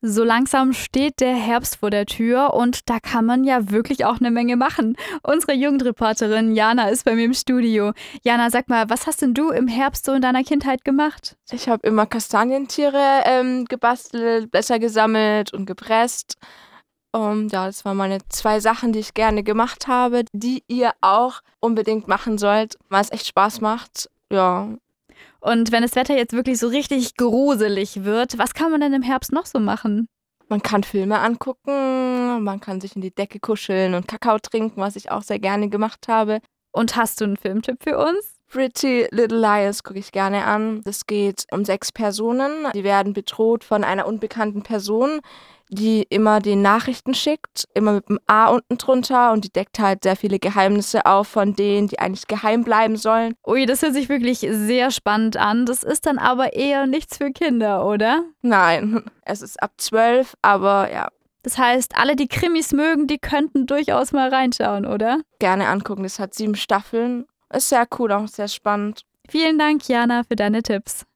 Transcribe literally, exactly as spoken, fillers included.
So langsam steht der Herbst vor der Tür und da kann man ja wirklich auch eine Menge machen. Unsere Jugendreporterin Jana ist bei mir im Studio. Jana, sag mal, was hast denn du im Herbst so in deiner Kindheit gemacht? Ich habe immer Kastanientiere ähm, gebastelt, Blätter gesammelt und gepresst. Um, ja, das waren meine zwei Sachen, die ich gerne gemacht habe, die ihr auch unbedingt machen sollt, weil es echt Spaß macht. Ja, Und wenn das Wetter jetzt wirklich so richtig gruselig wird, was kann man denn im Herbst noch so machen? man kann Filme angucken, man kann sich in die Decke kuscheln und Kakao trinken, was ich auch sehr gerne gemacht habe. Und hast du einen Filmtipp für uns? Pretty Little Liars gucke ich gerne an. Es geht um sechs Personen. Die werden bedroht von einer unbekannten Person, die immer die Nachrichten schickt, immer mit einem A unten drunter, und die deckt halt sehr viele Geheimnisse auf von denen, die eigentlich geheim bleiben sollen. Ui, das hört sich wirklich sehr spannend an. Das ist dann aber eher nichts für Kinder, oder? Nein, es ist ab zwölf, aber ja, Das heißt, alle, die Krimis mögen, die könnten durchaus mal reinschauen, oder? gerne angucken. Das hat sieben Staffeln. Ist sehr cool, auch sehr spannend. Vielen Dank, Jana, für deine Tipps.